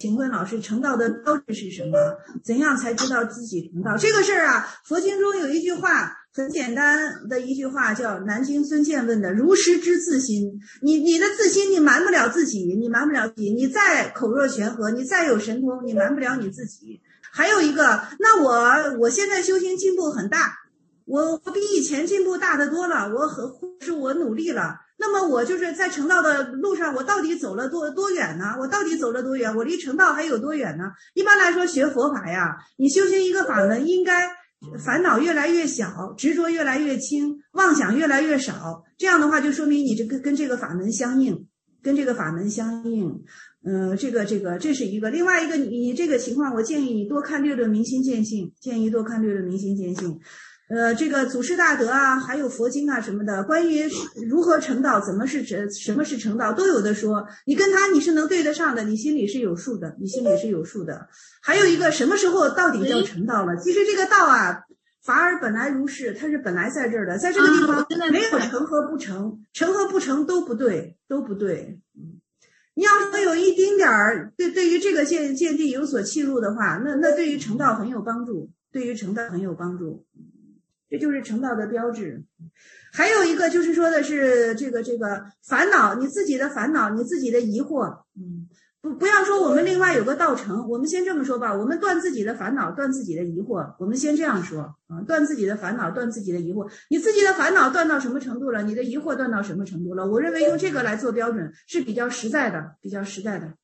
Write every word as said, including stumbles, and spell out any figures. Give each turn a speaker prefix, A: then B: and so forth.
A: 请问老师，成道的标志是什么？怎样才知道自己成道？这个事儿啊，佛经中有一句话，很简单的一句话，叫南经孙健问的：如实知自心。你你的自心，你瞒不了自己，你瞒不了自己。你再口若悬河，你再有神通，你瞒不了你自己。还有一个，那我我现在修行进步很大，我我比以前进步大得多了，我很是我努力了。那么我就是在成道的路上，我到底走了多多远呢？我到底走了多远？我离成道还有多远呢？一般来说，学佛法呀，你修行一个法门，应该烦恼越来越小，执着越来越轻，妄想越来越少。这样的话，就说明你这个跟这个法门相应，跟这个法门相应。嗯、呃，这个这个这是一个。另外一个，你你这个情况，我建议你多看六论明心见性，建议多看六论明心见性。呃，这个祖师大德啊，还有佛经啊什么的，关于如何成道，怎么是什么是成道，都有的说。你跟他你是能对得上的，你心里是有数的，你心里是有数的。还有一个，什么时候到底叫成道了？其实这个道啊，法尔本来如是，它是本来在这儿的，在这个地方没有成和不成，成和不成都不对，都不对。你要是有一丁点儿对对于这个见见地有所契入的话，那那对于成道很有帮助，对于成道很有帮助。这就是成道的标志。还有一个就是说的是这个这个烦恼，你自己的烦恼，你自己的疑惑，嗯，不不要说我们另外有个道成，我们先这么说吧，我们断自己的烦恼，断自己的疑惑，我们先这样说啊，断自己的烦恼，断自己的疑惑。你自己的烦恼断到什么程度了？你的疑惑断到什么程度了？我认为用这个来做标准是比较实在的，比较实在的。